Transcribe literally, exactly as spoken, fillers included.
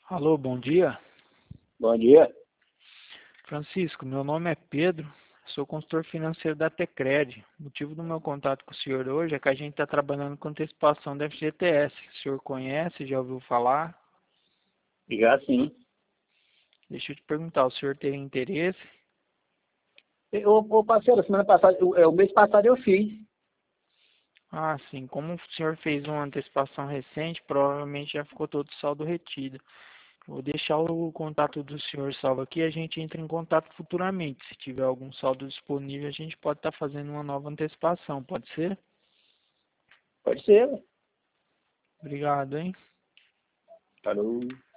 Alô, bom dia. Bom dia. Francisco, meu nome é Pedro, sou consultor financeiro da Tecred. O motivo do meu contato com o senhor hoje é que a gente está trabalhando com antecipação da F G T S. O senhor conhece, já ouviu falar? Já sim. Deixa eu te perguntar, o senhor tem interesse? Ô, ô parceiro, semana passada, o, é, o mês passado eu fiz. Ah, sim. Como o senhor fez uma antecipação recente, provavelmente já ficou todo o saldo retido. Vou deixar o contato do senhor salvo aqui, a gente entra em contato futuramente. Se tiver algum saldo disponível, a gente pode estar fazendo uma nova antecipação, pode ser? Pode ser, né? Obrigado, hein? Falou.